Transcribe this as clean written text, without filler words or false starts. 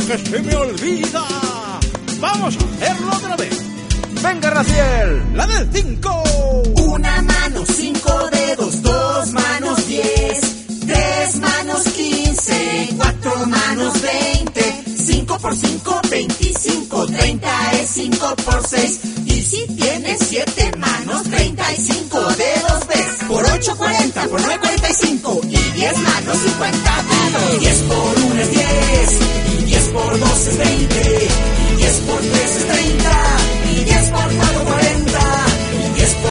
que se me olvida. Vamos a hacerlo otra vez. Venga, Raciel, la del 5. Una mano, 5 dedos, 2 manos, 10, 3 manos, 15, 4 manos, 20, 5 por 5, 25, 30 es 5 por 6. Y si tienes 7 manos, 35 dedos ves. Por 8, 40, por 9, 45. Y 10 manos, 50 dedos. 10 por